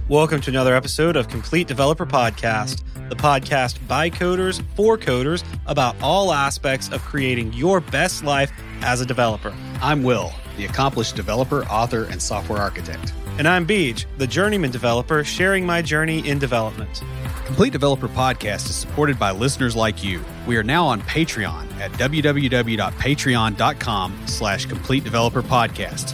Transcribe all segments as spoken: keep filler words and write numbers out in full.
Welcome to another episode of Complete Developer Podcast, the podcast by coders for coders about all aspects of creating your best life as a developer. I'm Will, the accomplished developer, author, and software architect. And I'm Beej, the journeyman developer sharing my journey in development. Complete Developer Podcast is supported by listeners like you. We are now on Patreon at www.patreon.com slash Complete Developer Podcast.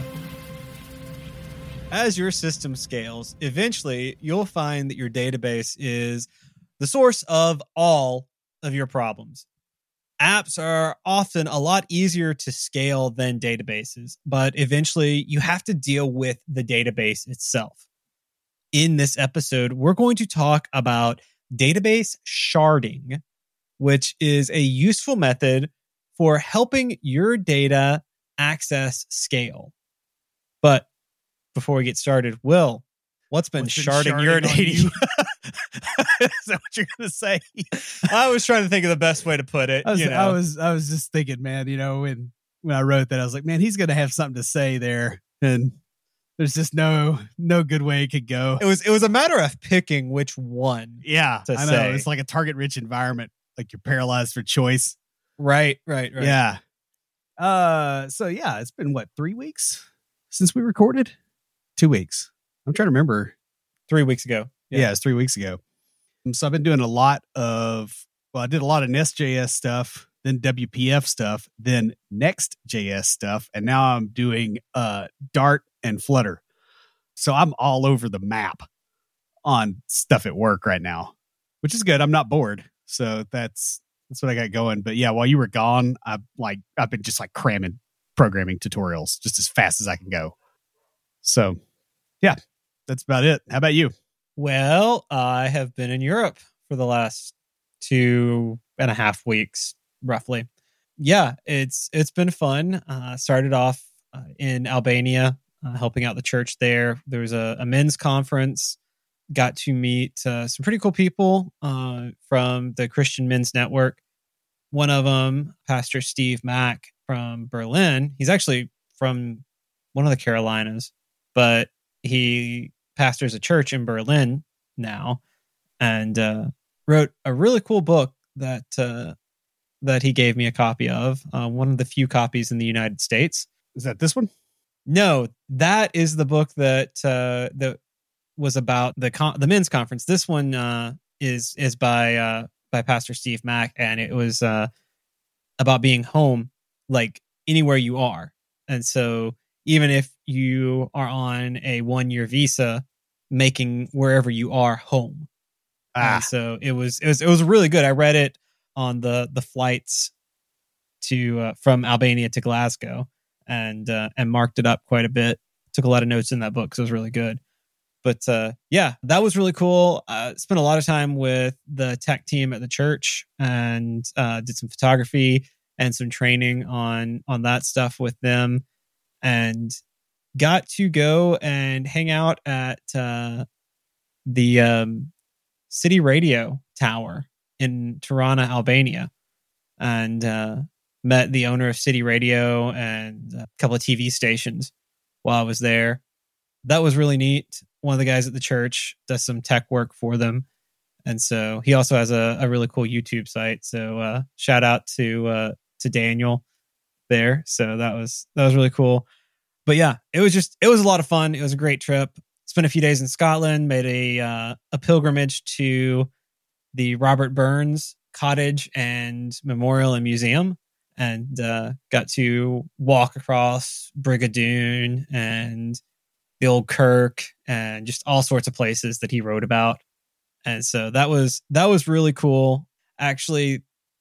As your system scales, eventually you'll find that your database is the source of all of your problems. Apps are often a lot easier to scale than databases, but eventually you have to deal with the database itself. In this episode, we're going to talk about database sharding, which is a useful method for helping your data access scale. But before we get started, Will, what's been, what's sharding, been sharding your data? You? Is that what you're going to say? I was trying to think of the best way to put it. I was, you know? I was, I was just thinking, man, you know, when, when I wrote that, I was like, man, he's going to have something to say there. And there's just no, no good way it could go. It was, it was a matter of picking which one. Yeah. To I know. say. It's like a target rich environment. Like you're paralyzed for choice. Right, right, right. Yeah. Uh, so yeah, it's been what, three weeks since we recorded? Two weeks. I'm trying to remember. Three weeks ago. Yeah, yeah it's three weeks ago. So I've been doing a lot of, well, I did a lot of Nest.js stuff, then W P F stuff, then Next.js stuff, and now I'm doing uh, Dart and Flutter. So I'm all over the map on stuff at work right now, which is good. I'm not bored. So that's that's what I got going. But yeah, while you were gone, I like I've been just like cramming programming tutorials just as fast as I can go. So, yeah, that's about it. How about you? Well, I have been in Europe for the last two and a half weeks, roughly. Yeah, it's it's been fun. Uh, started off uh, in Albania, uh, helping out the church there. There was a, a men's conference. Got to meet uh, some pretty cool people uh, from the Christian Men's Network. One of them, Pastor Steve Mack from Berlin. He's actually from one of the Carolinas, but he pastors a church in Berlin now, and uh, wrote a really cool book that uh, that he gave me a copy of. Uh, one of the few copies in the United States. Is that this one? No, that is the book that uh, that was about the con- the men's conference. This one uh, is is by uh, by Pastor Steve Mack, and it was uh, about being home, like anywhere you are, and so. Even if you are on a one-year visa, making wherever you are home. Ah. And so it was, it was, it was really good. I read it on the the flights to uh, from Albania to Glasgow, and uh, and marked it up quite a bit. Took a lot of notes in that book because it was really good. But uh, yeah, that was really cool. Uh, spent a lot of time with the tech team at the church, and uh, did some photography and some training on on that stuff with them. And got to go and hang out at uh, the um, City Radio Tower in Tirana, Albania, and uh, met the owner of City Radio and a couple of T V stations while I was there. That was really neat. One of the guys at the church does some tech work for them, and so he also has a, a really cool YouTube site. So uh, shout out to uh, to Daniel there. So that was that was really cool. But yeah, it was just it was a lot of fun. It was a great trip. Spent a few days in Scotland, made a uh, a pilgrimage to the Robert Burns Cottage and Memorial and Museum, and uh, got to walk across Brigadoon and the old Kirk and just all sorts of places that he wrote about. And so that was that was really cool. Actually,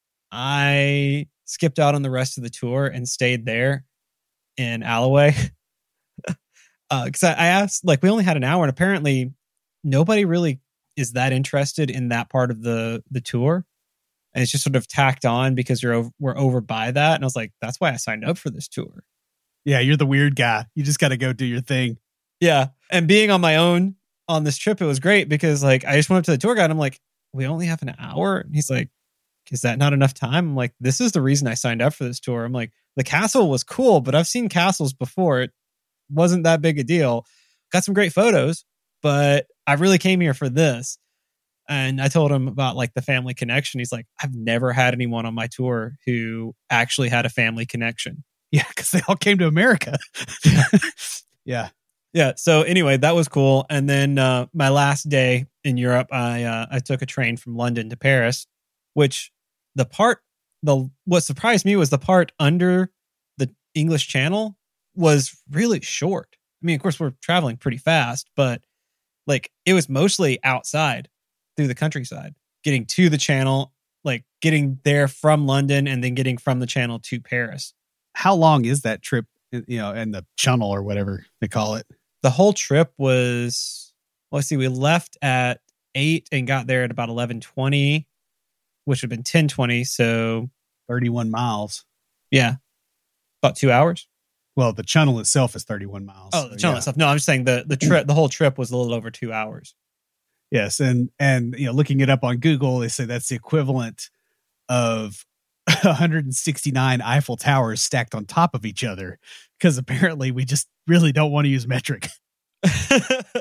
I skipped out on the rest of the tour and stayed there in Alloway. Because uh, I, I asked, like, we only had an hour, and apparently nobody really is that interested in that part of the the tour. And it's just sort of tacked on because you're over, we're over by that. And I was like, that's why I signed up for this tour. Yeah, you're the weird guy. You just got to go do your thing. Yeah. And being on my own on this trip, it was great because, like, I just went up to the tour guide. And I'm like, we only have an hour. And he's like, is that not enough time? I'm like, this is the reason I signed up for this tour. I'm like, the castle was cool, but I've seen castles before. It wasn't that big a deal. Got some great photos, but I really came here for this. And I told him about like the family connection. He's like, I've never had anyone on my tour who actually had a family connection. Yeah, because they all came to America. Yeah. Yeah. So anyway, that was cool. And then uh, my last day in Europe, I uh, I took a train from London to Paris, which the part, the what surprised me was the part under the English Channel was really short. I mean, of course, we're traveling pretty fast, but like it was mostly outside through the countryside, getting to the Channel, like getting there from London and then getting from the Channel to Paris. How long is that trip, you know, and the Channel or whatever they call it? The whole trip was, well, let's see, we left at eight and got there at about eleven twenty, which would have been ten twenty. So thirty-one miles. Yeah. About two hours. Well, the Channel itself is thirty-one miles. Oh, the so, Channel yeah. itself. No, I'm just saying the, the trip, the whole trip was a little over two hours. Yes. And, and, you know, looking it up on Google, they say that's the equivalent of one hundred sixty-nine Eiffel Towers stacked on top of each other. Because apparently we just really don't want to use metric. How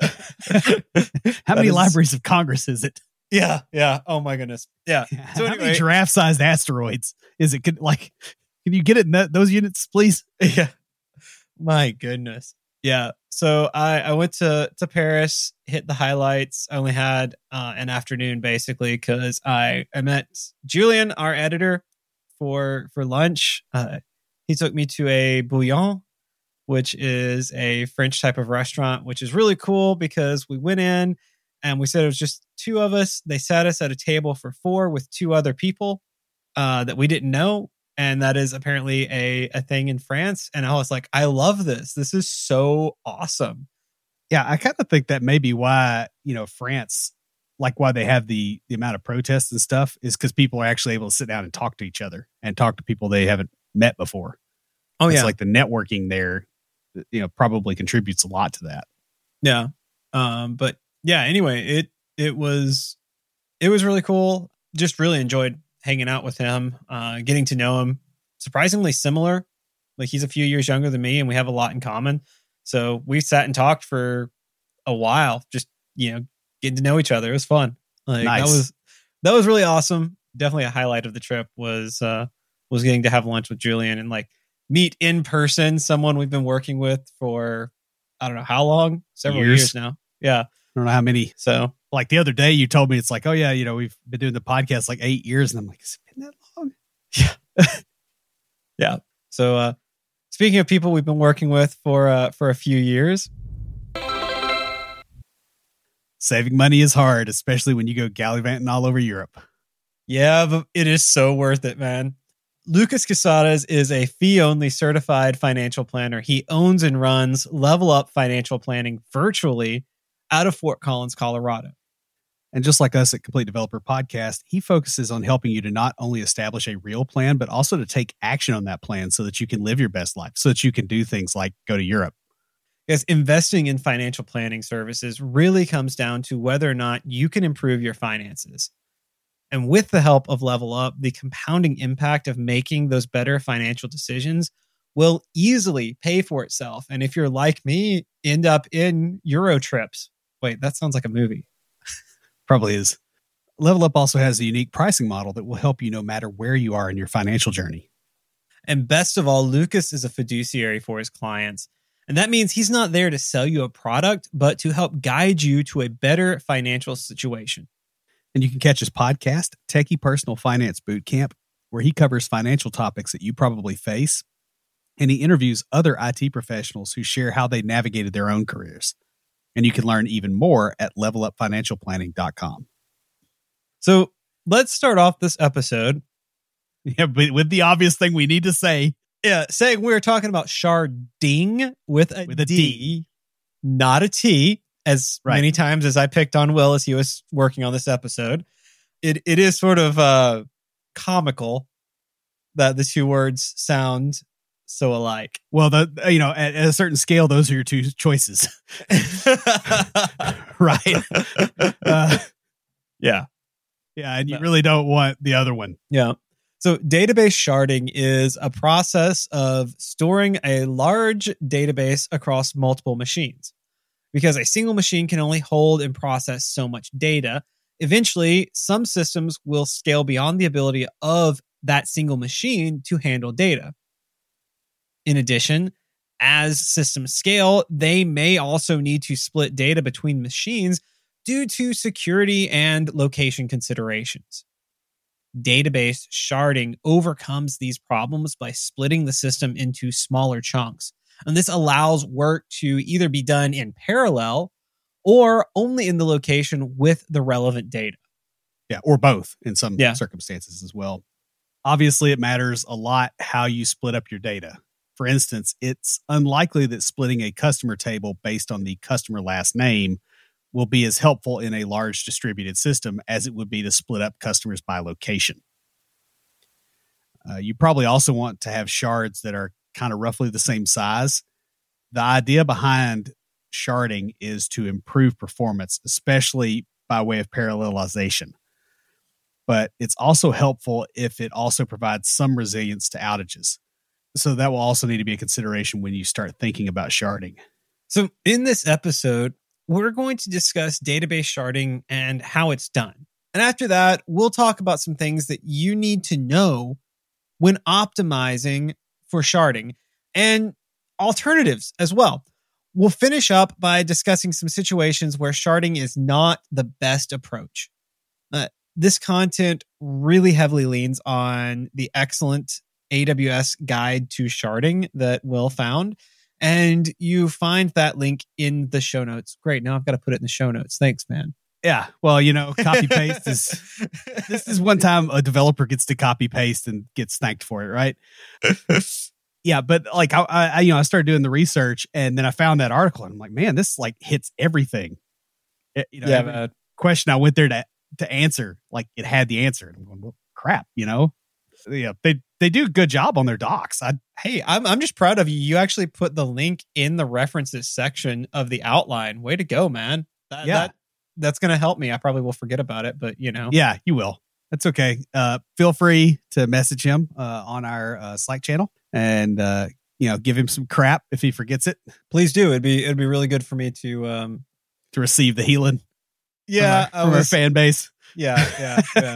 many is, libraries of Congress is it? Yeah. Yeah. Oh my goodness. Yeah. So How anyway, many giraffe-sized asteroids is it? Could, like, can you get it in that, those units, please? Yeah. My goodness. Yeah. So I, I went to, to Paris, hit the highlights. I only had uh, an afternoon basically because I, I met Julian, our editor, for for lunch. Uh, he took me to a bouillon, which is a French type of restaurant, which is really cool because we went in and we said it was just two of us. They sat us at a table for four with two other people uh, that we didn't know. And that is apparently a, a thing in France. And I was like, I love this. This is so awesome. Yeah, I kind of think that may be why, you know, France, like why they have the the amount of protests and stuff is because people are actually able to sit down and talk to each other and talk to people they haven't met before. Oh, it's yeah. like the networking there, you know, probably contributes a lot to that. Yeah. Um, but yeah, anyway, it, it was, it was really cool. Just really enjoyed hanging out with him, uh, getting to know him. Surprisingly similar. Like he's a few years younger than me and we have a lot in common. So we sat and talked for a while, just, you know, getting to know each other. It was fun. Like Nice. that was, that was really awesome. Definitely a highlight of the trip was, uh, was getting to have lunch with Julian and like meet in person someone we've been working with for, I don't know how long, several Years. years now. Yeah. I don't know how many. So Like the other day, you told me it's like, oh yeah, you know, we've been doing the podcast like eight years, and I'm like, has it been that long? Yeah. Yeah. So, uh, speaking of people we've been working with for, uh, for a few years. Saving money is hard, especially when you go gallivanting all over Europe. Yeah, but it is so worth it, man. Lucas Casadas is a fee-only certified financial planner. He owns and runs Level Up Financial Planning virtually out of Fort Collins, Colorado. And just like us at Complete Developer Podcast, he focuses on helping you to not only establish a real plan, but also to take action on that plan so that you can live your best life, so that you can do things like go to Europe. Because investing in financial planning services really comes down to whether or not you can improve your finances. And with the help of Level Up, the compounding impact of making those better financial decisions will easily pay for itself. And if you're like me, end up in Euro trips. Wait, that sounds like a movie. Probably is. Level Up also has a unique pricing model that will help you no matter where you are in your financial journey. And best of all, Lucas is a fiduciary for his clients. And that means he's not there to sell you a product, but to help guide you to a better financial situation. And you can catch his podcast, Techie Personal Finance Bootcamp, where he covers financial topics that you probably face. And he interviews other I T professionals who share how they navigated their own careers. And you can learn even more at level up financial planning dot com. So let's start off this episode. Yeah, but with the obvious thing we need to say. Yeah, saying we're talking about sharding with a, With a D, D. not a T, as Right. many times as I picked on Will as he was working on this episode. It It is sort of uh, comical that the two words sound so alike. Well, the you know, at, at a certain scale, those are your two choices. Right. Uh, Yeah. yeah, and you No. really don't want the other one. Yeah. So database sharding is a process of storing a large database across multiple machines. because a single machine can only hold and process so much data. Eventually, some systems will scale beyond the ability of that single machine to handle data. In addition, as systems scale, they may also need to split data between machines due to security and location considerations. Database sharding overcomes these problems by splitting the system into smaller chunks. And this allows work to either be done in parallel or only in the location with the relevant data. Yeah, or both in some Yeah. circumstances as well. Obviously, it matters a lot how you split up your data. For instance, it's unlikely that splitting a customer table based on the customer last name will be as helpful in a large distributed system as it would be to split up customers by location. Uh, you probably also want to have shards that are kind of roughly the same size. The idea behind sharding is to improve performance, especially by way of parallelization. But it's also helpful if it also provides some resilience to outages. So that will also need to be a consideration when you start thinking about sharding. So in this episode, we're going to discuss database sharding and how it's done. And after that, we'll talk about some things that you need to know when optimizing for sharding and alternatives as well. We'll finish up by discussing some situations where sharding is not the best approach. Uh, this content really heavily leans on the excellent A W S guide to sharding that Will found. And you find that link in the show notes. Great. Now I've got to put it in the show notes. Thanks, man. Yeah. Well, you know, copy paste is, this is one time a developer gets to copy paste and gets thanked for it, right? Yeah. But like, I, I, you know, I started doing the research and then I found that article and I'm like, man, this like hits everything. It, you know, yeah, every man. question I went there to, to answer, like it had the answer. And I'm going, well, crap, you know? Yeah, they they do a good job on their docs. I Hey, I'm I'm just proud of you. You actually put the link in the references section of the outline. Way to go, man. That, Yeah. that that's going to help me. I probably will forget about it, but you know. Yeah, you will. That's okay. Uh, feel free to message him uh, on our uh, Slack channel and uh, you know, give him some crap if he forgets it Please do. It'd be it'd be really good for me to um to receive the healing. yeah, from our, from I our was- fan base. yeah, yeah, yeah.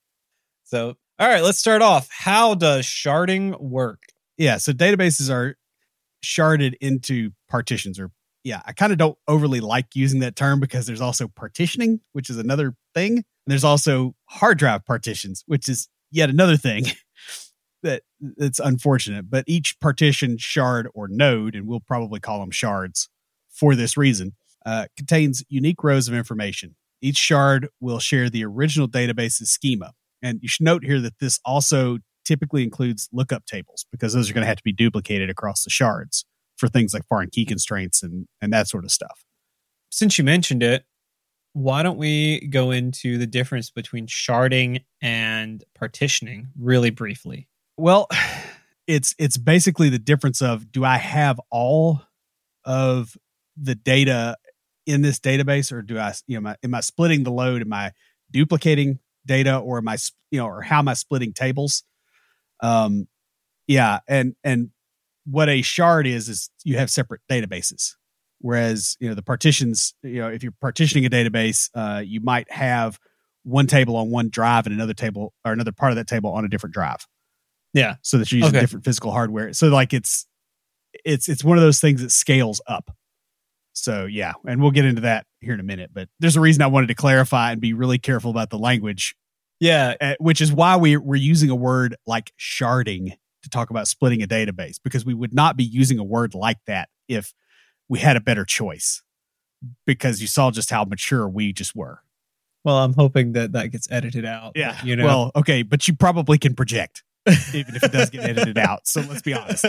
So, all right, let's start off. How does sharding work? Yeah, so databases are sharded into partitions, or yeah, I kind of don't overly like using that term because there's also partitioning, which is another thing. And there's also hard drive partitions, which is yet another thing that it's unfortunate. But each partition, shard, or node, and we'll probably call them shards for this reason, uh, contains unique rows of information. Each shard will share the original database's schema. And you should note here that this also typically includes lookup tables because those are going to have to be duplicated across the shards for things like foreign key constraints and, and that sort of stuff. Since you mentioned it, why don't we go into the difference between sharding and partitioning really briefly? Well, it's it's basically the difference of, do I have all of the data in this database, or do I, you know, am I, am I splitting the load? Am I duplicating data, or am I, you know, or how am I splitting tables? Um, yeah. And, and what a shard is, is you have separate databases. Whereas, you know, the partitions, you know, if you're partitioning a database, uh, you might have one table on one drive and another table or another part of that table on a different drive. Yeah. So that you're using Okay. different physical hardware. So like it's, it's, it's one of those things that scales up. So yeah. And we'll get into that here in a minute, but there's a reason I wanted to clarify and be really careful about the language, Yeah. uh, which is why we, we're using a word like sharding to talk about splitting a database, because we would not be using a word like that if we had a better choice, because you saw just how mature we just were. Well, I'm hoping that that gets edited out. Yeah. You know, Well, okay. But you probably can project even if it does get edited out. So let's be honest.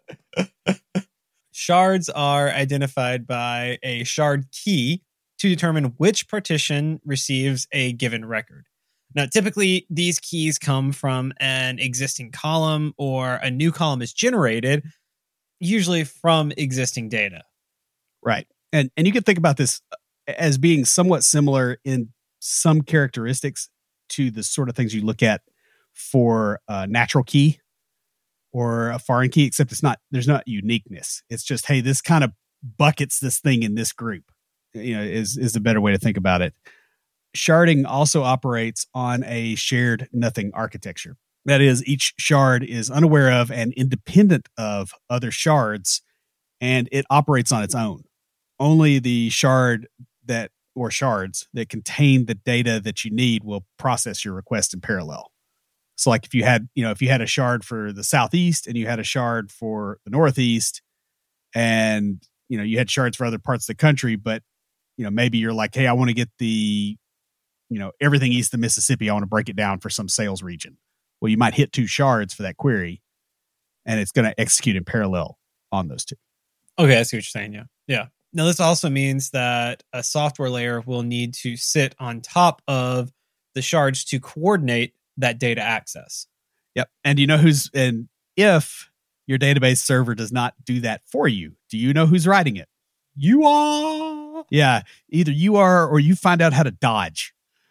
Shards are identified by a shard key to determine which partition receives a given record. Now, typically, these keys come from an existing column, or a new column is generated, usually from existing data. Right. And and you can think about this as being somewhat similar in some characteristics to the sort of things you look at for a natural key or a foreign key, except it's not, there's not uniqueness. It's just, hey, this kind of buckets this thing in this group. you know, is is the better way to think about it. Sharding also operates on a shared nothing architecture. That is, each shard is unaware of and independent of other shards, and it operates on its own. Only the shard that or shards that contain the data that you need will process your request in parallel. So like if you had, you know, if you had a shard for the Southeast and you had a shard for the Northeast, and, you know, you had shards for other parts of the country, but, you know, maybe you're like, hey, I want to get the, you know, everything east of Mississippi. I want to break it down for some sales region. Well, you might hit two shards for that query, and it's going to execute in parallel on those two. Okay, I see what you're saying. Yeah. Yeah. Now, this also means that a software layer will need to sit on top of the shards to coordinate that data access. Yep. And you know who's, and if your database server does not do that for you, do you know who's writing it? You are. Yeah. Either you are, or you find out how to dodge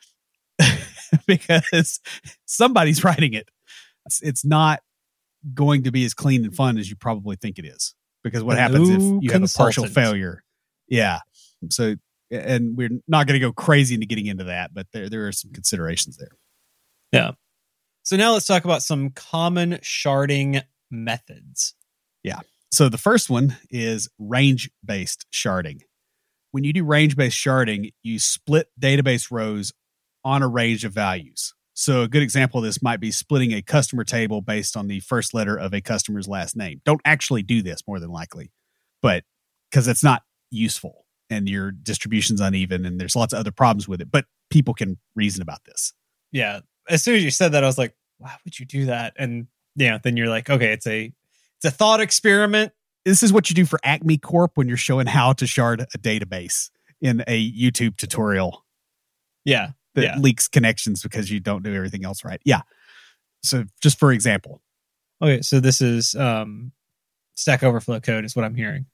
because somebody's writing it. It's, it's not going to be as clean and fun as you probably think it is, because what A happens if new you have a partial consultant. failure? Yeah. So, and we're not going to go crazy into getting into that, but there, there are some considerations there. Yeah. So now let's talk about some common sharding methods. Yeah. So the first one is range-based sharding. When you do range-based sharding, you split database rows on a range of values. So a good example of this might be splitting a customer table based on the first letter of a customer's last name. Don't actually do this, more than likely, but because it's not useful and your distribution's uneven and there's lots of other problems with it, but people can reason about this. Yeah. As soon as you said that, I was like, why would you do that? And yeah, then you're like, okay, it's a it's a thought experiment. This is what you do for Acme Corp when you're showing how to shard a database in a YouTube tutorial Yeah. that yeah. leaks connections because you don't do everything else right. Yeah. So just for example. Okay, so this is um, Stack Overflow code is what I'm hearing.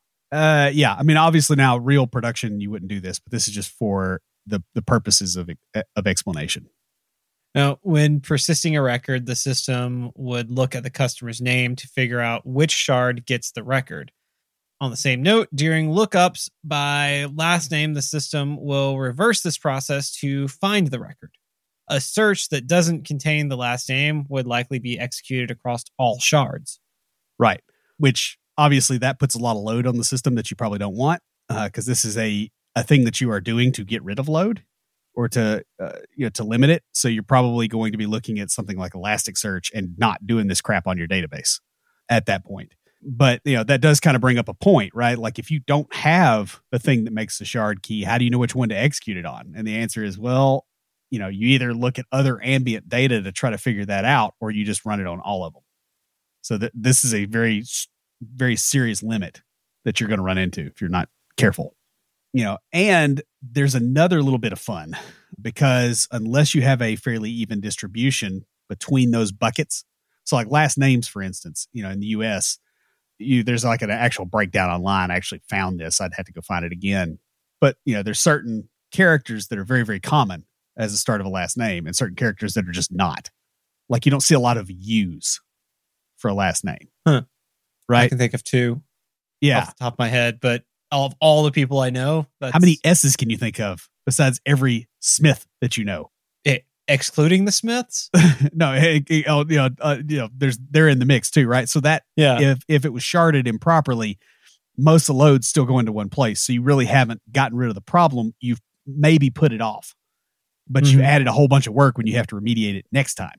Uh, yeah. I mean, obviously now real production, you wouldn't do this, but this is just for the, the purposes of, of explanation. Now, when persisting a record, the system would look at the customer's name to figure out which shard gets the record. On the same note, during lookups by last name, the system will reverse this process to find the record. A search that doesn't contain the last name would likely be executed across all shards. Right. Which obviously that puts a lot of load on the system that you probably don't want, because uh, this is a, a thing that you are doing to get rid of load or to uh, you know to limit it. So you're probably going to be looking at something like Elasticsearch and not doing this crap on your database at that point. But you know that does kind of bring up a point, right? Like if you don't have the thing that makes the shard key, how do you know which one to execute it on? And the answer is, well, you know, you either look at other ambient data to try to figure that out, or you just run it on all of them. So that this is a very, very serious limit that you're going to run into if you're not careful. You know, and there's another little bit of fun, because unless you have a fairly even distribution between those buckets, so like last names, for instance, you know, in the U S, you there's like an actual breakdown online. I actually found this. I'd have to go find it again. But, you know, there's certain characters that are very, very common as the start of a last name, and certain characters that are just not. Like you don't see a lot of U's for a last name. Huh. Right? I can think of two Yeah. off the top of my head, but of all the people I know, that's How many S's can you think of besides every Smith that you know? it, excluding the Smiths? no, hey, hey, oh, you know, uh, you know, there's they're in the mix too, right? So that Yeah. if if it was sharded improperly, most of the loads still go into one place. So you really haven't gotten rid of the problem. You've maybe put it off, but Mhm. you added a whole bunch of work when you have to remediate it next time.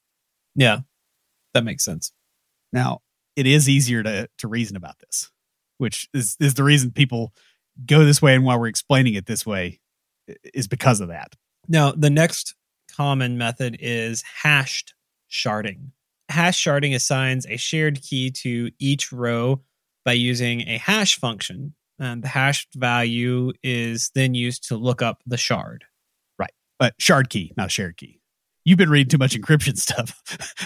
Yeah. That makes sense. Now, it is easier to to reason about this, which is is the reason people go this way, and why we're explaining it this way is because of that. Now, the next common method is hashed sharding. Hash sharding assigns a shared key to each row by using a hash function. And the hashed value is then used to look up the shard. Right. But shard key, not a shared key. You've been reading too much encryption stuff.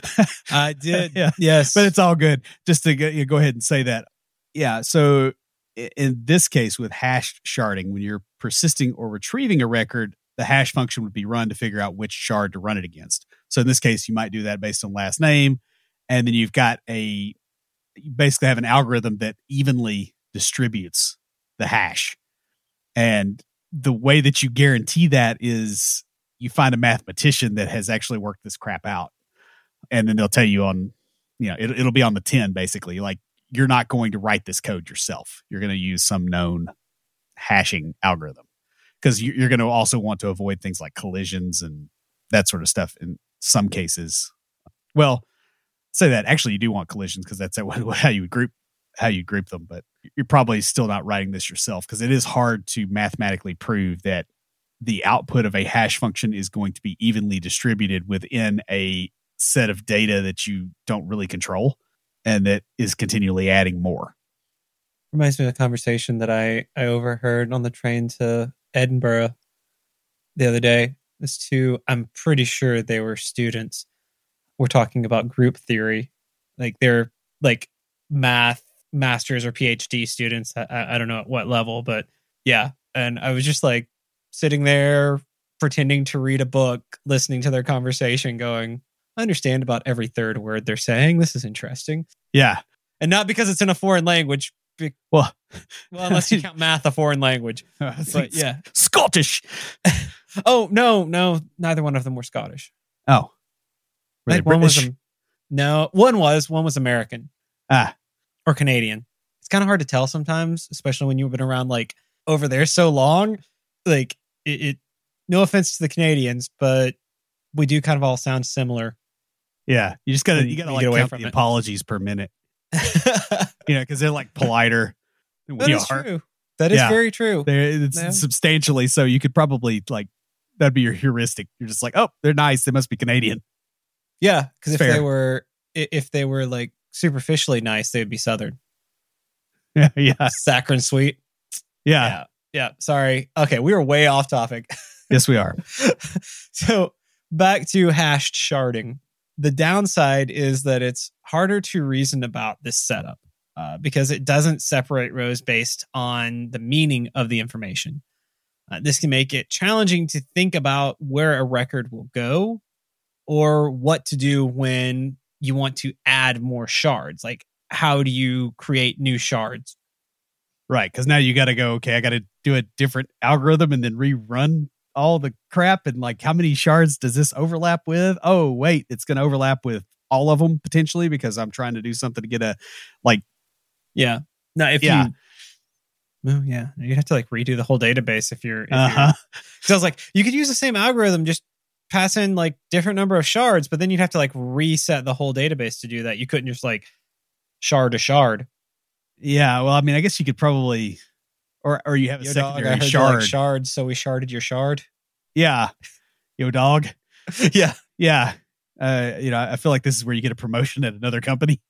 I did. Yeah. Yes. But it's all good. Just to go, you go ahead and say that. Yeah. So i- in this case with hashed sharding, when you're persisting or retrieving a record, the hash function would be run to figure out which shard to run it against. So in this case, you might do that based on last name. And then you've got a, you basically have an algorithm that evenly distributes the hash. And the way that you guarantee that is you find a mathematician that has actually worked this crap out. And then they'll tell you on, you know, it, it'll be on the tin, basically. Like, you're not going to write this code yourself. You're going to use some known hashing algorithm, because you're going to also want to avoid things like collisions and that sort of stuff in some cases. Well, say that actually you do want collisions, because that's how you would group how you group them, but you're probably still not writing this yourself, because it is hard to mathematically prove that the output of a hash function is going to be evenly distributed within a set of data that you don't really control and that is continually adding more. Reminds me of a conversation that I, I overheard on the train to Edinburgh the other day. This two, I'm pretty sure they were students. We're talking about group theory. Like, they're like math masters or PhD students. I, I don't know at what level, but yeah. And I was just like sitting there pretending to read a book, listening to their conversation, going, I understand about every third word they're saying. This is interesting. Yeah. And not because it's in a foreign language. Be- well, well, unless you count math a foreign language. But yeah. Scottish. Oh, no, no. Neither one of them were Scottish. Oh. I think one was, no, one was, one was American. Ah. Or Canadian. It's kind of hard to tell sometimes, especially when you've been around like over there so long. Like, it, it no offense to the Canadians, but we do kind of all sound similar. Yeah, you just gotta you gotta like count the it. apologies per minute. You know, because they're like politer. That is are. true. That is yeah. very true. They're, it's yeah. substantially so. You could probably like that'd be your heuristic. You're just like, oh, they're nice. They must be Canadian. Yeah, because if fair. they were if they were like superficially nice, they would be Southern. Yeah, yeah, saccharine sweet. Yeah. yeah, yeah. Sorry. Okay, we were way off topic. Yes, we are. So back to hashed sharding. The downside is that it's harder to reason about this setup uh, because it doesn't separate rows based on the meaning of the information. Uh, this can make it challenging to think about where a record will go or what to do when you want to add more shards. Like, how do you create new shards? Right, because now you got to go, okay, I got to do a different algorithm and then rerun all the crap, and like, how many shards does this overlap with? Oh, wait, it's going to overlap with all of them potentially because I'm trying to do something to get a like. Yeah. No, if yeah. you. Well, yeah, you'd have to like redo the whole database if you're. If uh-huh. you're so I was like, you could use the same algorithm, just pass in like different number of shards, but then you'd have to like reset the whole database to do that. You couldn't just like shard to shard. Yeah, well, I mean, I guess you could probably. Or or you have a Yo, secondary dog, I heard shard. You like shards, so we sharded your shard. Yeah. Yo, dog. yeah. Yeah. Uh, you know, I feel like this is where you get a promotion at another company.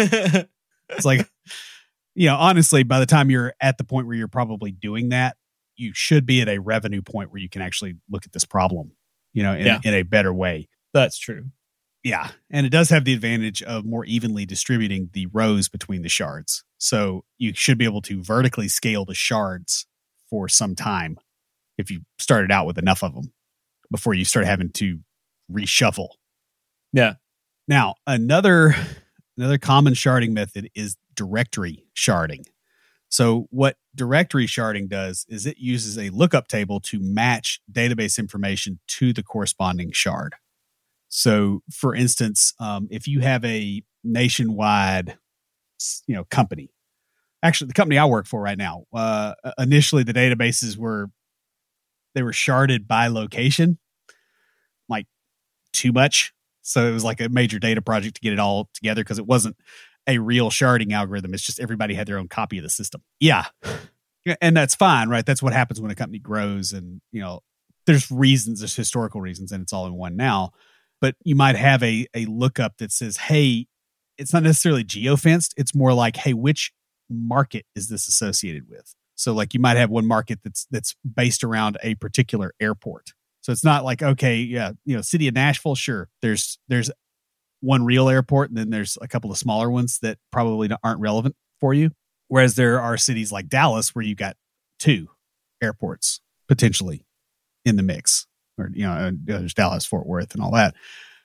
It's like, you know, honestly, by the time you're at the point where you're probably doing that, you should be at a revenue point where you can actually look at this problem, you know, in, yeah. in a better way. That's true. Yeah. And it does have the advantage of more evenly distributing the rows between the shards. So you should be able to vertically scale the shards for some time if you started out with enough of them before you start having to reshuffle. Yeah. Now, another another common sharding method is directory sharding. So what directory sharding does is it uses a lookup table to match database information to the corresponding shard. So, for instance, um, if you have a nationwide, you know, company, actually the company I work for right now, uh, initially the databases were, they were sharded by location, like too much. So it was like a major data project to get it all together because it wasn't a real sharding algorithm. It's just everybody had their own copy of the system. Yeah. And that's fine, right? That's what happens when a company grows and, you know, there's reasons, there's historical reasons, and it's all in one now. But you might have a, a lookup that says, hey, it's not necessarily geofenced. It's more like, hey, which market is this associated with? So like you might have one market that's that's based around a particular airport. So it's not like, okay, yeah, you know, city of Nashville, sure. There's there's one real airport and then there's a couple of smaller ones that probably aren't relevant for you. Whereas there are cities like Dallas where you got two airports potentially in the mix. Or, you know, there's Dallas, Fort Worth, and all that.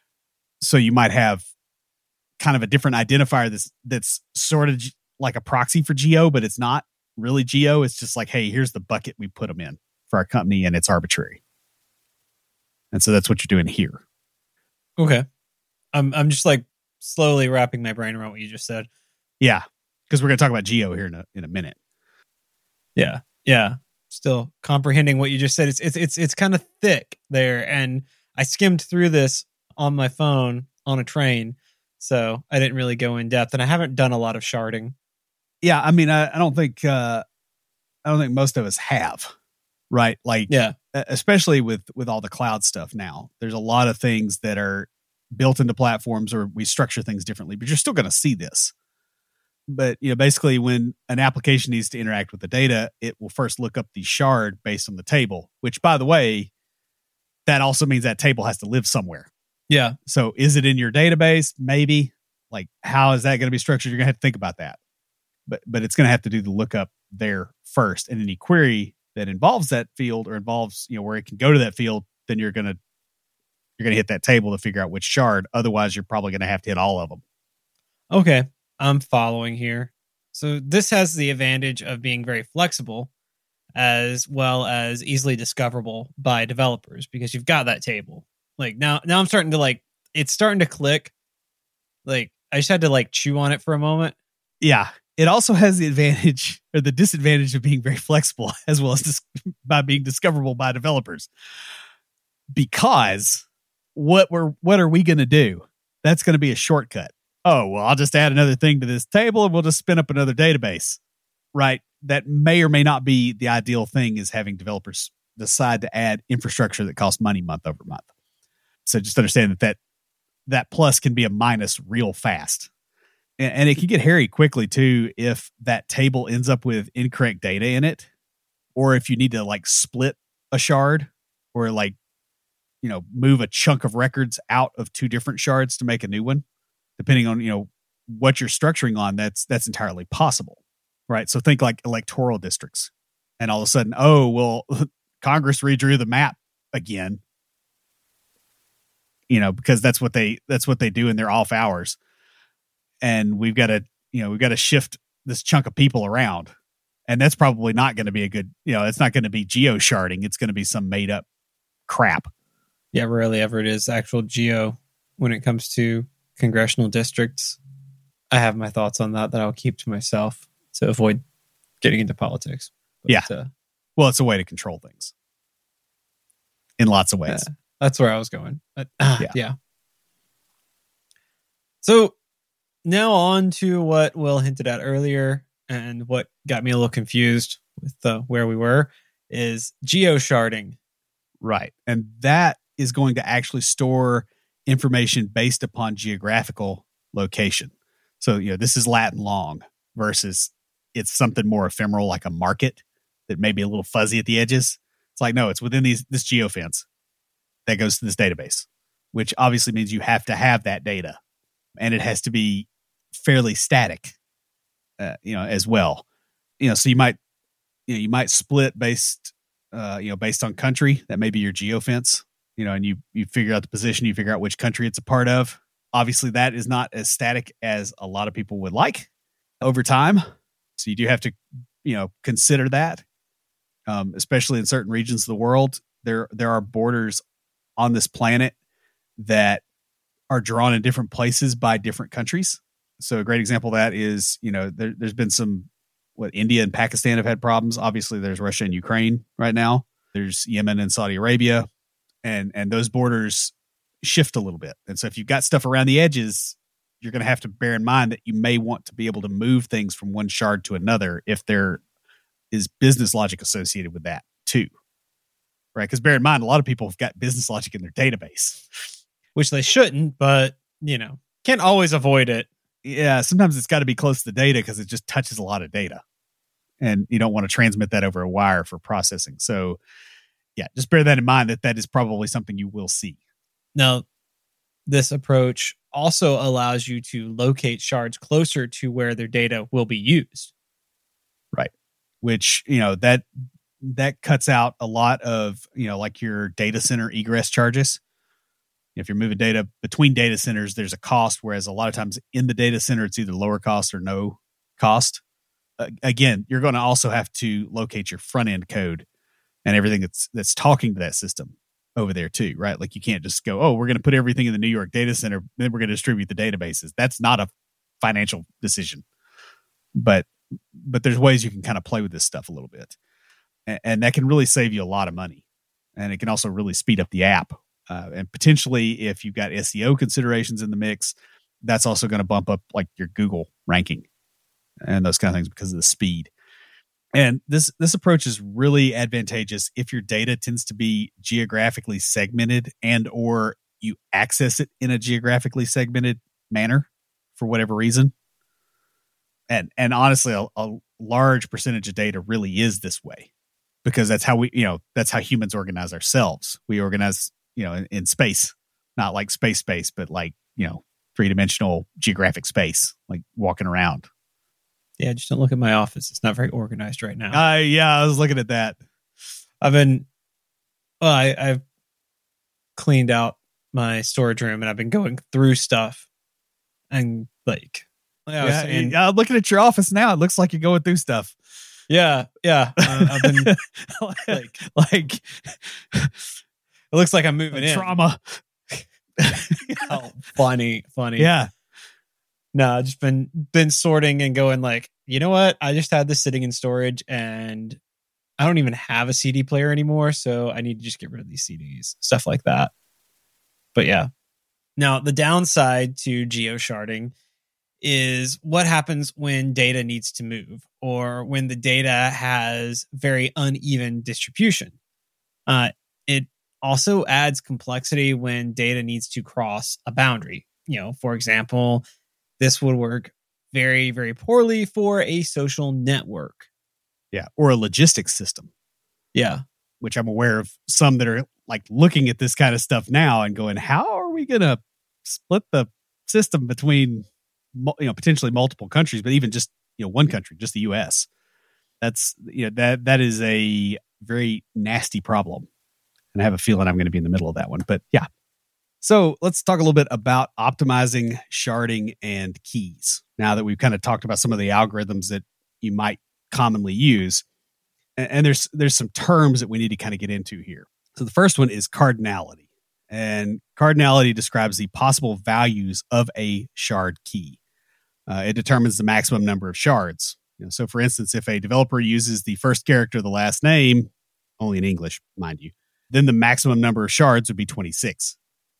So you might have kind of a different identifier that's that's sort of like a proxy for geo, but it's not. really geo. It's just like, hey, here's the bucket we put them in for our company, and it's arbitrary. And so that's what you're doing here. Okay. I'm I'm just like slowly wrapping my brain around what you just said. Yeah, because we're going to talk about geo here in a in a minute. Yeah, yeah. Still comprehending what you just said. It's it's it's it's kind of thick there, and I skimmed through this on my phone on a train, so I didn't really go in depth, and I haven't done a lot of sharding. Yeah, I mean, I, I don't think uh, I don't think most of us have, right? Like, yeah, especially with with all the cloud stuff now. There's a lot of things that are built into platforms, or we structure things differently, but you're still going to see this. But, you know, basically when an application needs to interact with the data, it will first look up the shard based on the table, which, by the way, that also means that table has to live somewhere. Yeah. So is it in your database? Maybe. Like, how is that going to be structured? You're going to have to think about that. But but it's going to have to do the lookup there first. And any query that involves that field, or involves, you know, where it can go to that field, then you're going to you're going to hit that table to figure out which shard. Otherwise, you're probably going to have to hit all of them. Okay. I'm following here. So this has the advantage of being very flexible, as well as easily discoverable by developers, because you've got that table. Like now, now I'm starting to like, it's starting to click. Like I just had to like chew on it for a moment. Yeah. It also has the advantage or the disadvantage of being very flexible, as well as dis- by being discoverable by developers. Because what we're, what are we going to do? That's going to be a shortcut. Oh, well, I'll just add another thing to this table and we'll just spin up another database, right? That may or may not be the ideal thing, is having developers decide to add infrastructure that costs money month over month. So just understand that that, that plus can be a minus real fast. And, and it can get hairy quickly too if that table ends up with incorrect data in it, or if you need to like split a shard, or like, you know, move a chunk of records out of two different shards to make a new one. Depending on, you know, what you're structuring on, that's that's entirely possible, right? So think like electoral districts, and all of a sudden, oh, well, Congress redrew the map again, you know, because that's what they that's what they do in their off hours, and we've got to, you know, we've got to shift this chunk of people around, and that's probably not going to be a good, you know, it's not going to be geo sharding. It's going to be some made up crap. Yeah, rarely ever it is actual geo when it comes to congressional districts. I have my thoughts on that that I'll keep to myself to avoid getting into politics. But, yeah. Uh, well, it's a way to control things in lots of ways. Uh, that's where I was going. But, uh, yeah. yeah. So now on to what Will hinted at earlier, and what got me a little confused with uh, where we were, is geo sharding. Right. And that is going to actually store information based upon geographical location. So, you know, this is Latin long versus it's something more ephemeral, like a market that may be a little fuzzy at the edges. It's like, no, it's within these this geofence that goes to this database, which obviously means you have to have that data, and it has to be fairly static, uh, you know, as well. You know, so you might, you know, you might split based, uh, you know, based on country. That may be your geofence. You know, and you you figure out the position, you figure out which country it's a part of. Obviously, that is not as static as a lot of people would like over time. So you do have to, you know, consider that, um, especially in certain regions of the world. There there are borders on this planet that are drawn in different places by different countries. So a great example of that is, you know, there, there's been some, what, India and Pakistan have had problems. Obviously, there's Russia and Ukraine right now. There's Yemen and Saudi Arabia. And and those borders shift a little bit. And so if you've got stuff around the edges, you're going to have to bear in mind that you may want to be able to move things from one shard to another if there is business logic associated with that too. Right? Because bear in mind, a lot of people have got business logic in their database. Which they shouldn't, but, you know, can't always avoid it. Yeah, sometimes it's got to be close to the data because it just touches a lot of data. And you don't want to transmit that over a wire for processing. So yeah, just bear that in mind, that that is probably something you will see. Now, this approach also allows you to locate shards closer to where their data will be used. Right. Which, you know, that that cuts out a lot of, you know, like your data center egress charges. If you're moving data between data centers, there's a cost, whereas a lot of times in the data center, it's either lower cost or no cost. uh, again, you're going to also have to locate your front end code and everything that's that's talking to that system over there too, right? Like you can't just go, oh, we're going to put everything in the New York data center, then we're going to distribute the databases. That's not a financial decision. But but there's ways you can kind of play with this stuff a little bit. And, and that can really save you a lot of money. And it can also really speed up the app. Uh, and potentially, if you've got S E O considerations in the mix, that's also going to bump up like your Google ranking and those kind of things because of the speed. And this this approach is really advantageous if your data tends to be geographically segmented and or you access it in a geographically segmented manner for whatever reason. And and honestly, a, a large percentage of data really is this way because that's how we, you know, that's how humans organize ourselves. We organize, you know, in, in space, not like space space, but like, you know, three-dimensional geographic space, like walking around. Yeah, just don't look at my office. It's not very organized right now. Uh, yeah, I was looking at that. I've been, well, I, I've cleaned out my storage room and I've been going through stuff and like, like I was yeah, saying, yeah, looking at your office now, it looks like you're going through stuff. Yeah, yeah. Uh, I've been like, like it looks like I'm moving in. Trauma. Oh, funny, funny. Yeah. No, I've just been been sorting and going like, you know what? I just had this sitting in storage and I don't even have a C D player anymore, so I need to just get rid of these C Ds, stuff like that. But yeah. Now, the downside to geosharding is what happens when data needs to move or when the data has very uneven distribution. Uh, it also adds complexity when data needs to cross a boundary. You know, for example, this would work very, very poorly for a social network. Yeah. Or a logistics system. Yeah. Which I'm aware of some that are like looking at this kind of stuff now and going, how are we going to split the system between, you know, potentially multiple countries, but even just, you know, one country, just the U S? That's, you know, that, that is a very nasty problem. And I have a feeling I'm going to be in the middle of that one, but yeah. So let's talk a little bit about optimizing sharding and keys. Now that we've kind of talked about some of the algorithms that you might commonly use, and, and there's there's some terms that we need to kind of get into here. So the first one is cardinality, and cardinality describes the possible values of a shard key. Uh, it determines the maximum number of shards. You know, so, for instance, if a developer uses the first character of the last name, only in English, mind you, then the maximum number of shards would be twenty-six.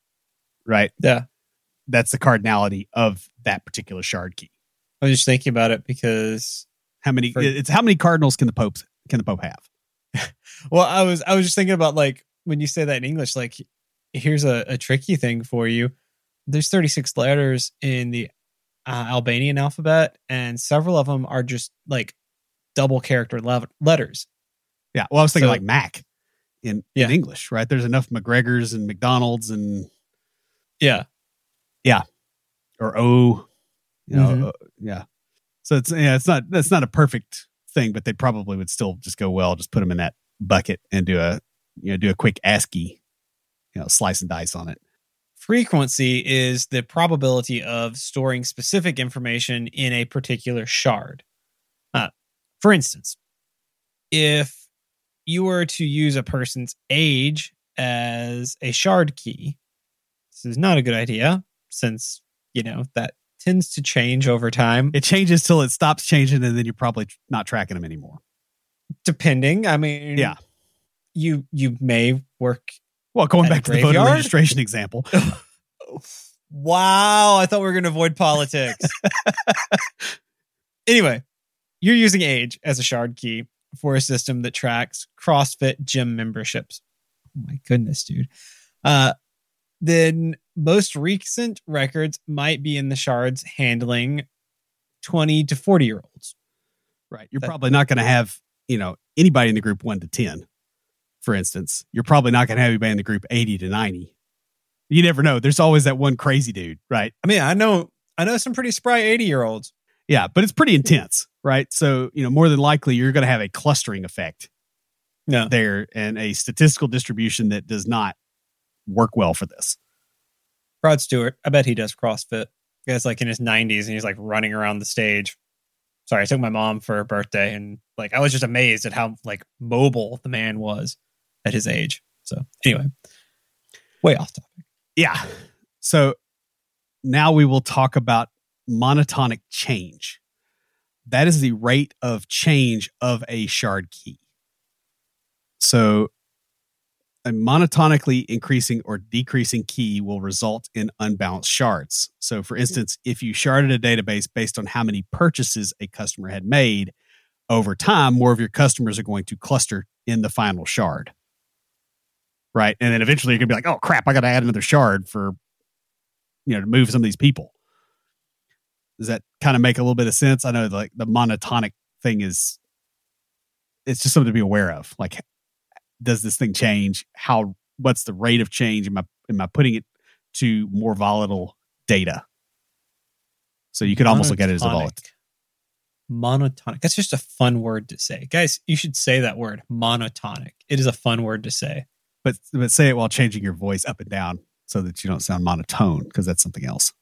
Right? Yeah. That's the cardinality of that particular shard key. I was just thinking about it because how many for, it's how many cardinals can the Pope can the Pope have? Well, I was I was just thinking about like when you say that in English, like here's a, a tricky thing for you. There's thirty-six letters in the uh, Albanian alphabet, and several of them are just like double character le- letters. Yeah. Well, I was thinking so, like Mac in, yeah. in English, right? There's enough McGregors and McDonald's and yeah. Yeah. Or O, you know, Mm-hmm. uh, yeah. So it's, yeah, it's not, that's not a perfect thing, but they probably would still just go, well, just put them in that bucket and do a, you know, do a quick ASCII, you know, slice and dice on it. Frequency is the probability of storing specific information in a particular shard. Uh, for instance, if you were to use a person's age as a shard key, this is not a good idea since, you know, that tends to change over time. It changes till it stops changing and then you're probably not tracking them anymore. Depending. I mean, yeah, you, you may work. Well, going at back to the graveyard? voter registration example. Wow. I thought we were going to avoid politics. Anyway, you're using age as a shard key for a system that tracks CrossFit gym memberships. Oh my goodness, dude. Uh, then most recent records might be in the shards handling twenty to forty year olds. Right. You're that, probably not going to have, you know, anybody in the group one to ten, for instance. You're probably not going to have anybody in the group eighty to ninety. You never know. There's always that one crazy dude, right? I mean, I know, I know some pretty spry eighty year olds. Yeah, but it's pretty intense, right? So, you know, more than likely you're going to have a clustering effect yeah. there and a statistical distribution that does not work well for this. Rod Stewart, I bet he does CrossFit. The guy's like in his nineties and he's like running around the stage. sorry, I took my mom for her birthday, and like I was just amazed at how like mobile the man was at his age. So anyway, way off topic. Yeah. So now we will talk about monotonic change. That is the rate of change of a shard key. So a monotonically increasing or decreasing key will result in unbalanced shards. So for instance, if you sharded a database based on how many purchases a customer had made, over time, more of your customers are going to cluster in the final shard. Right. And then eventually you're going to be like, oh crap, I got to add another shard for, you know, to move some of these people. Does that kind of make a little bit of sense? I know like the monotonic thing is, it's just something to be aware of. Like, does this thing change? How, what's the rate of change? Am I, am I putting it to more volatile data? So you could almost look at it as a volatile. Monotonic. That's just a fun word to say. Guys, you should say that word, monotonic. It is a fun word to say. But, but say it while changing your voice up and down so that you don't sound monotone, because that's something else.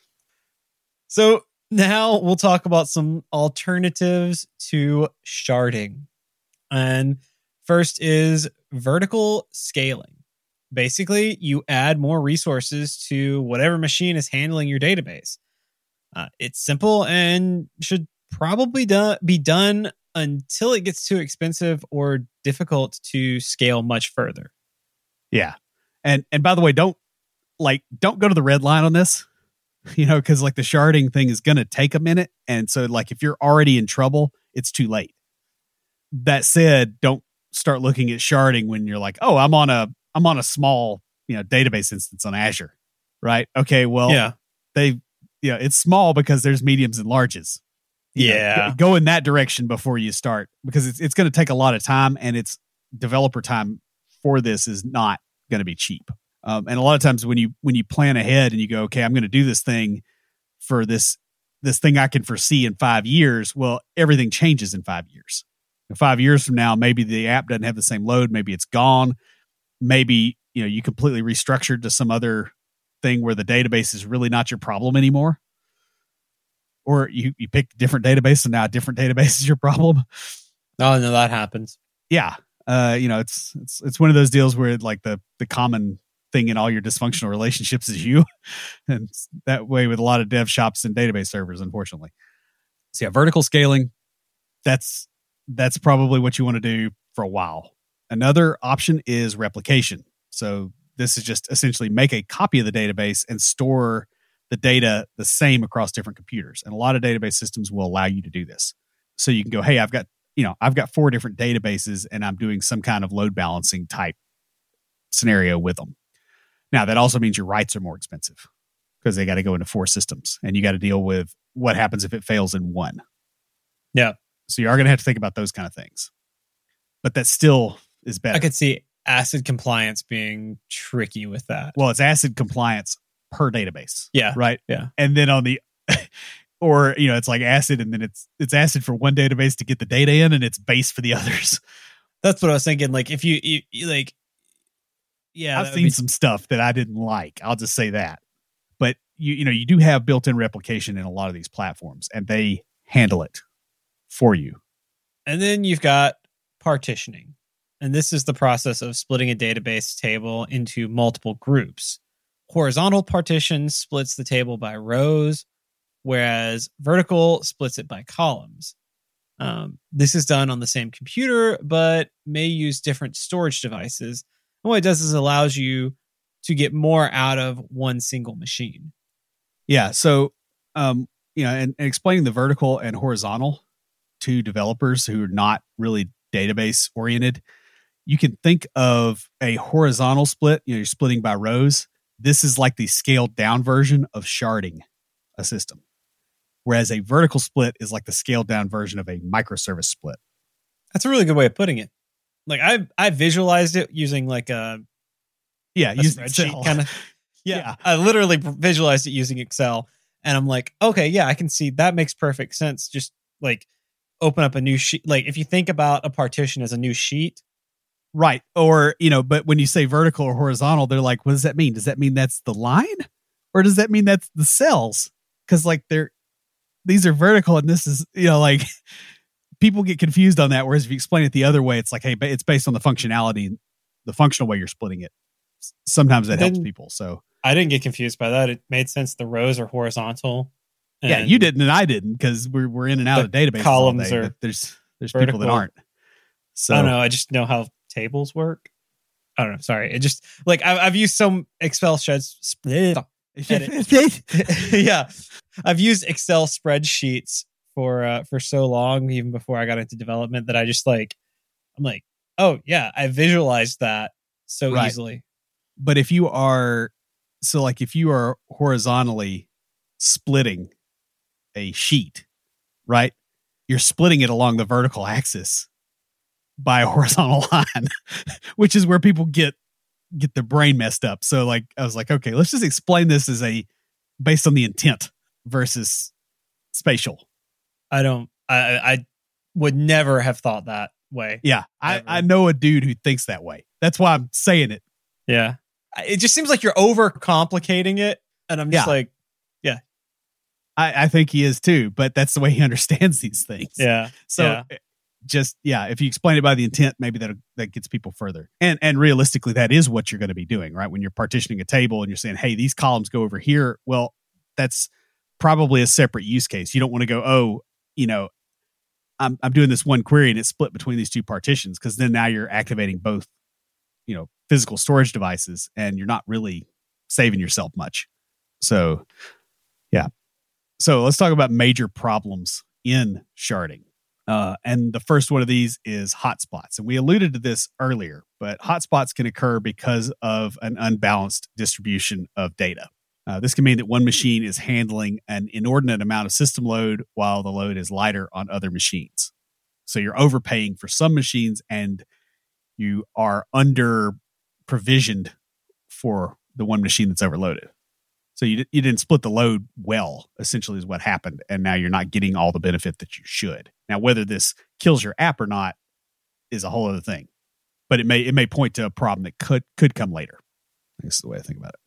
So now we'll talk about some alternatives to sharding. And first is vertical scaling. Basically, you add more resources to whatever machine is handling your database. Uh, it's simple and should probably do- be done until it gets too expensive or difficult to scale much further. Yeah. And and by the way, don't like don't go to the red line on this. You know, because like the sharding thing is going to take a minute. And so like if you're already in trouble, it's too late. That said, don't start looking at sharding when you're like, oh, I'm on a I'm on a small, you know, database instance on Azure. Right. Okay, well, yeah. They you know, it's small because there's mediums and larges. You yeah. know, go in that direction before you start, because it's it's going to take a lot of time, and it's developer time for this is not going to be cheap. Um, and a lot of times when you when you plan ahead and you go, okay, I'm going to do this thing for this this thing I can foresee in five years. Well, everything changes in five years. In five years from now, maybe the app doesn't have the same load. Maybe it's gone. Maybe you know you completely restructured to some other thing where the database is really not your problem anymore. Or you you picked a different database and now a different database is your problem. Oh no, that happens. Yeah. Uh, you know, it's it's it's one of those deals where like the the common thing in all your dysfunctional relationships is you. And that way with a lot of dev shops and database servers, unfortunately. So yeah, vertical scaling, that's that's probably what you want to do for a while. Another option is replication. So this is just essentially make a copy of the database and store the data the same across different computers. And a lot of database systems will allow you to do this. So you can go, hey, I've got, you know, I've got four different databases and I'm doing some kind of load balancing type scenario with them. Now, that also means your writes are more expensive because they got to go into four systems and you got to deal with what happens if it fails in one. Yeah. So you are going to have to think about those kind of things. But that still is better. I could see ACID compliance being tricky with that. Well, it's ACID compliance per database. Yeah. Right. Yeah. And then on the, or, you know, it's like ACID and then it's, it's ACID for one database to get the data in and it's base for the others. That's what I was thinking. Like if you, you, you like, yeah, I've seen be- some stuff that I didn't like. I'll just say that. But you, you know, you do have built-in replication in a lot of these platforms and they handle it for you. And then you've got partitioning. And this is the process of splitting a database table into multiple groups. Horizontal partition splits the table by rows, whereas vertical splits it by columns. Um, this is done on the same computer, but may use different storage devices. And what it does is it allows you to get more out of one single machine. Yeah. So, um, you know, and, and explaining the vertical and horizontal to developers who are not really database oriented, you can think of a horizontal split, you know, you're splitting by rows. This is like the scaled down version of sharding a system. Whereas a vertical split is like the scaled down version of a microservice split. That's a really good way of putting it. Like I I visualized it using like a yeah, a using spreadsheet kind of yeah, yeah. I literally visualized it using Excel and I'm like, okay, yeah, I can see that makes perfect sense. Just like open up a new sheet. Like if you think about a partition as a new sheet. Right. Or, you know, but when you say vertical or horizontal, they're like, what does that mean? Does that mean that's the line? Or does that mean that's the cells? Because like they're these are vertical and this is, you know, like people get confused on that. Whereas if you explain it the other way, it's like, hey, but it's based on the functionality, the functional way you're splitting it. Sometimes that helps people. So I didn't get confused by that. It made sense. The rows are horizontal. Yeah, you didn't and I didn't because we're we're in and out of database. Columns day, are there's there's vertical. people that aren't. So I don't know. I just know how tables work. I don't know. Sorry. It just like I, I've used some Excel sheds. yeah, I've used Excel spreadsheets for uh, for so long, even before I got into development, that I just like I'm like, oh yeah, I visualized that so right. easily. But if you are so like if you are horizontally splitting a sheet, right? You're splitting it along the vertical axis by a horizontal line, which is where people get get their brain messed up. So like I was like, okay, let's just explain this as a based on the intent versus spatial. I don't I I would never have thought that way. Yeah. I, I know a dude who thinks that way. That's why I'm saying it. Yeah. It just seems like you're over complicating it. And I'm just yeah. like, yeah. I, I think he is too, but that's the way he understands these things. Yeah. So yeah. just, yeah, if you explain it by the intent, maybe that that gets people further. And and realistically, that is what you're going to be doing, right? When you're partitioning a table and you're saying, hey, these columns go over here. Well, that's probably a separate use case. You don't want to go, oh, you know, I'm I'm doing this one query and it's split between these two partitions, because then now you're activating both, you know, physical storage devices and you're not really saving yourself much. So, yeah. So let's talk about major problems in sharding. Uh, and the first one of these is hotspots. And we alluded to this earlier, but hotspots can occur because of an unbalanced distribution of data. Uh, this can mean that one machine is handling an inordinate amount of system load while the load is lighter on other machines. So you're overpaying for some machines and you are under provisioned for the one machine that's overloaded. So you you didn't split the load well, essentially is what happened. And now you're not getting all the benefit that you should. Now, whether this kills your app or not is a whole other thing. But it may it may point to a problem that could could come later. That's the way I think about it.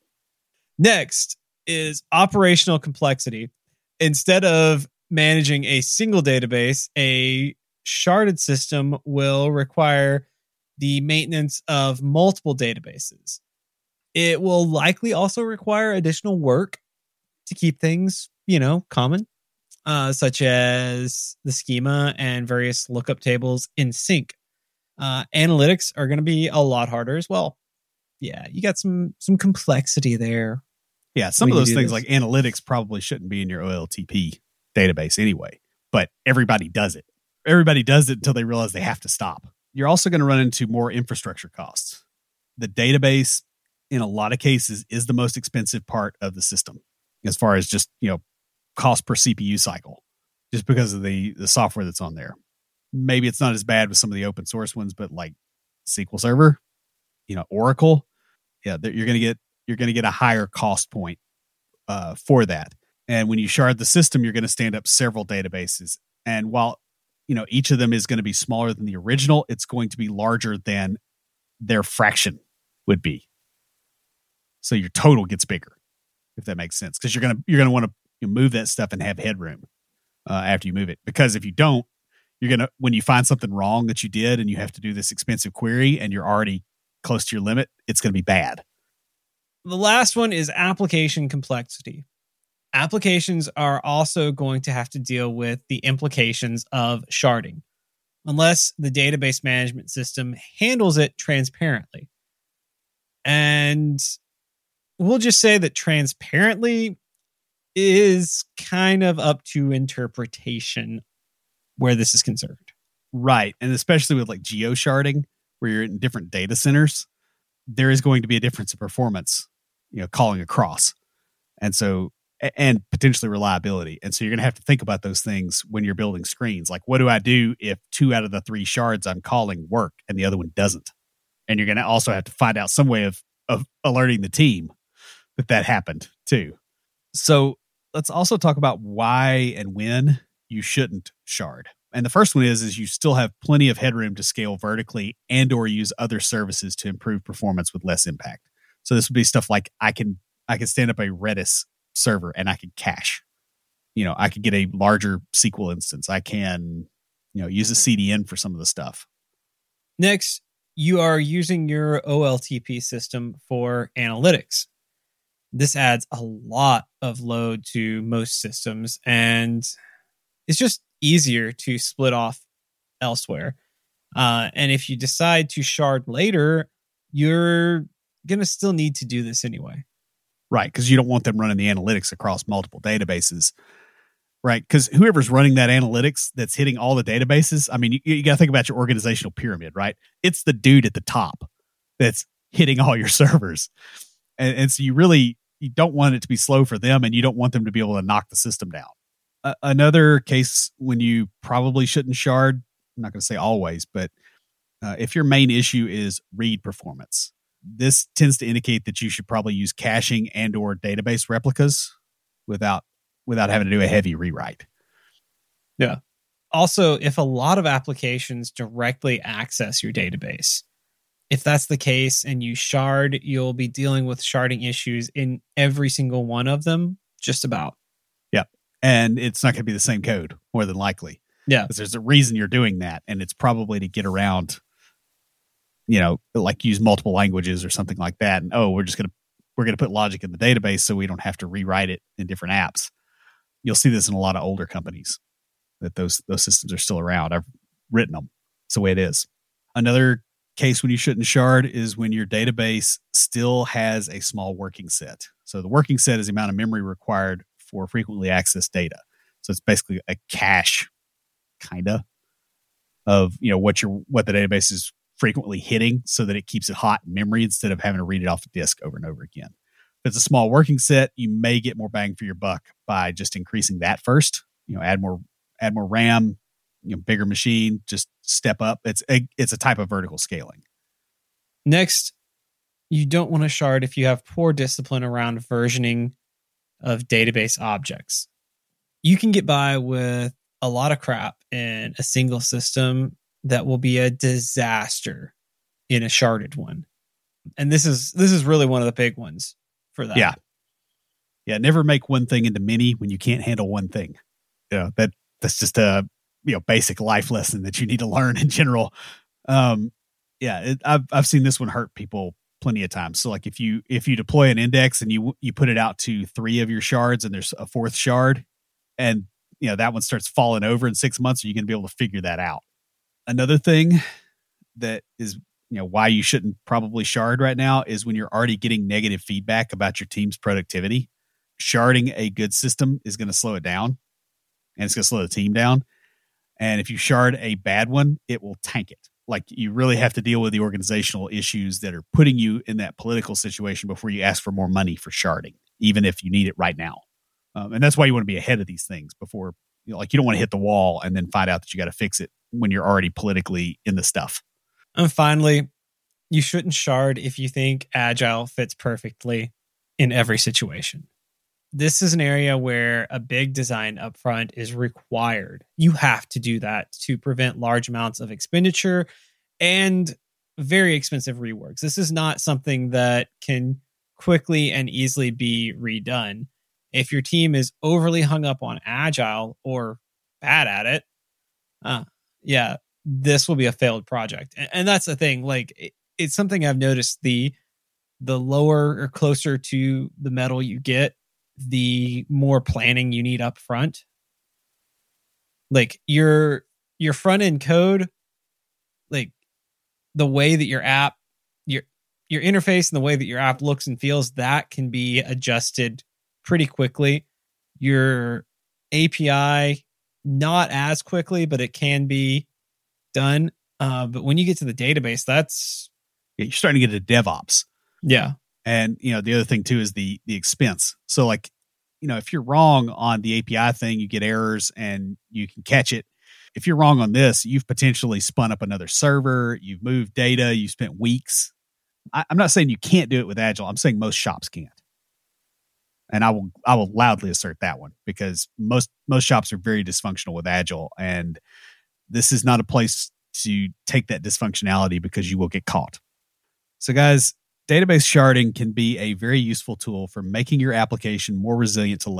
Next is operational complexity. Instead of managing a single database, a sharded system will require the maintenance of multiple databases. It will likely also require additional work to keep things, you know, common, uh, such as the schema and various lookup tables in sync. Uh, analytics are going to be a lot harder as well. Yeah, you got some some complexity there. Yeah, some of those things this. like analytics probably shouldn't be in your O L T P database anyway, but everybody does it. Everybody does it until they realize they have to stop. You're also going to run into more infrastructure costs. The database, in a lot of cases, is the most expensive part of the system as far as just, you know, cost per C P U cycle, just because of the, the software that's on there. Maybe it's not as bad with some of the open source ones, but like S Q L Server, you know, Oracle, yeah, you're going to get you're going to get a higher cost point uh, for that. And when you shard the system, you're going to stand up several databases. And while, you know, each of them is going to be smaller than the original, it's going to be larger than their fraction would be. So your total gets bigger, if that makes sense, because you're gonna you're gonna want to you know, move that stuff and have headroom uh, after you move it. Because if you don't, you're gonna when you find something wrong that you did and you have to do this expensive query and you're already close to your limit, it's gonna be bad. The last one is application complexity. Applications are also going to have to deal with the implications of sharding, unless the database management system handles it transparently. And we'll just say that transparently is kind of up to interpretation where this is concerned. Right. And especially with like geo sharding, where you're in different data centers, there is going to be a difference in performance, you know, calling across. And so, and potentially reliability. And so you're going to have to think about those things when you're building screens. Like, what do I do if two out of the three shards I'm calling work and the other one doesn't? And you're going to also have to find out some way of, of alerting the team that that happened too. So let's also talk about why and when you shouldn't shard. And the first one is, is you still have plenty of headroom to scale vertically and or use other services to improve performance with less impact. So this would be stuff like I can I can stand up a Redis server and I can cache, you know, I could get a larger S Q L instance. I can, you know, use a C D N for some of the stuff. Next, you are using your O L T P system for analytics. This adds a lot of load to most systems, and it's just easier to split off elsewhere. Uh, and if you decide to shard later, you're going to still need to do this anyway. Right, because you don't want them running the analytics across multiple databases. Right, because whoever's running that analytics that's hitting all the databases, I mean, you, you got to think about your organizational pyramid, right? It's the dude at the top that's hitting all your servers. And, and so you really, you don't want it to be slow for them, and you don't want them to be able to knock the system down. Uh, another case when you probably shouldn't shard, I'm not going to say always, but uh, if your main issue is read performance, this tends to indicate that you should probably use caching and or database replicas without without having to do a heavy rewrite. Yeah. Also, if a lot of applications directly access your database, if that's the case and you shard, you'll be dealing with sharding issues in every single one of them, just about. Yep. And it's not going to be the same code, more than likely. Yeah. Because there's a reason you're doing that, and it's probably to get around, you know, like use multiple languages or something like that. And, oh, we're just going to, we're going to put logic in the database so we don't have to rewrite it in different apps. You'll see this in a lot of older companies, that those those systems are still around. I've written them. It's the way it is. Another case when you shouldn't shard is when your database still has a small working set. So the working set is the amount of memory required for frequently accessed data. So it's basically a cache, kind of, of you know what your what the database is frequently hitting, so that it keeps it hot in memory instead of having to read it off the disk over and over again. If it's a small working set, you may get more bang for your buck by just increasing that first. You know, add more, add more RAM, you know, bigger machine, just step up. It's a, it's a type of vertical scaling. Next, you don't want to shard if you have poor discipline around versioning of database objects. You can get by with a lot of crap in a single system that will be a disaster in a sharded one. And this is this is really one of the big ones. For that. Yeah. Yeah. Never make one thing into many when you can't handle one thing. You know, that that's just a, you know, basic life lesson that you need to learn in general. Um, yeah. It, I've, I've seen this one hurt people plenty of times. So like if you, if you deploy an index and you, you put it out to three of your shards and there's a fourth shard, and, you know, that one starts falling over in six months, are you going to be able to figure that out? Another thing that is, you know, why you shouldn't probably shard right now is when you're already getting negative feedback about your team's productivity. Sharding a good system is going to slow it down, and it's going to slow the team down. And if you shard a bad one, it will tank it. Like, you really have to deal with the organizational issues that are putting you in that political situation before you ask for more money for sharding, even if you need it right now. Um, and that's why you want to be ahead of these things before, you know, like you don't want to hit the wall and then find out that you got to fix it when you're already politically in the stuff. And finally, you shouldn't shard if you think Agile fits perfectly in every situation. This is an area where a big design upfront is required. You have to do that to prevent large amounts of expenditure and very expensive reworks. This is not something that can quickly and easily be redone. If your team is overly hung up on Agile or bad at it, uh, yeah, this will be a failed project. And, and that's the thing. Like, it, it's something I've noticed. The the lower or closer to the metal you get, the more planning you need up front. Like your your front end code, like the way that your app, your your interface and the way that your app looks and feels, that can be adjusted pretty quickly. Your A P I, not as quickly, but it can be done. Uh, but when you get to the database, that's yeah, you're starting to get to DevOps. Yeah. And, you know, the other thing too is the the expense. So like, you know, if you're wrong on the A P I thing, you get errors and you can catch it. If you're wrong on this, you've potentially spun up another server, you've moved data, you've spent weeks. I, I'm not saying you can't do it with Agile. I'm saying most shops can't. And I will I will loudly assert that one, because most most shops are very dysfunctional with Agile, and this is not a place to take that dysfunctionality because you will get caught. So guys, database sharding can be a very useful tool for making your application more resilient to load.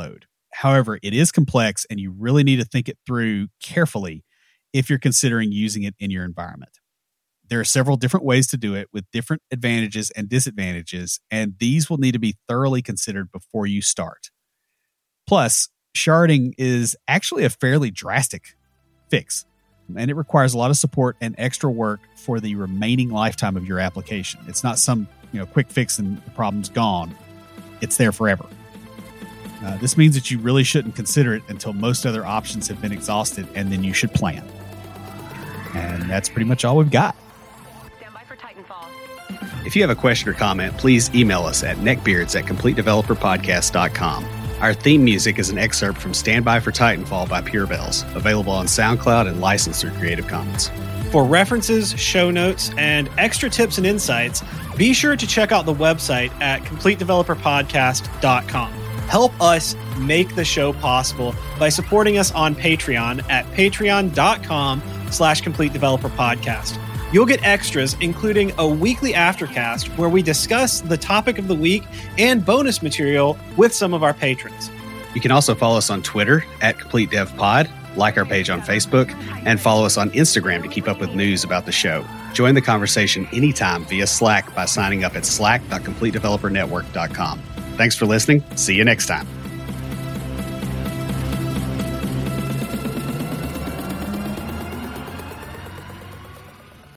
However, it is complex and you really need to think it through carefully if you're considering using it in your environment. There are several different ways to do it with different advantages and disadvantages, and these will need to be thoroughly considered before you start. Plus, sharding is actually a fairly drastic fix, and it requires a lot of support and extra work for the remaining lifetime of your application. It's not some, you know, quick fix and the problem's gone. It's there forever. Uh, this means that you really shouldn't consider it until most other options have been exhausted, and then you should plan. And that's pretty much all we've got. Stand by for Titanfall. If you have a question or comment, please email us at neckbeards at complete developer podcast dot com. Our theme music is an excerpt from Stand By for Titanfall by Pure Bells, available on SoundCloud and licensed through Creative Commons. For references, show notes, and extra tips and insights, be sure to check out the website at complete developer podcast dot com. Help us make the show possible by supporting us on Patreon at patreon dot com slash complete developer podcast. You'll get extras, including a weekly aftercast where we discuss the topic of the week and bonus material with some of our patrons. You can also follow us on Twitter at CompleteDevPod, like our page on Facebook, and follow us on Instagram to keep up with news about the show. Join the conversation anytime via Slack by signing up at slack dot complete developer network dot com. Thanks for listening. See you next time.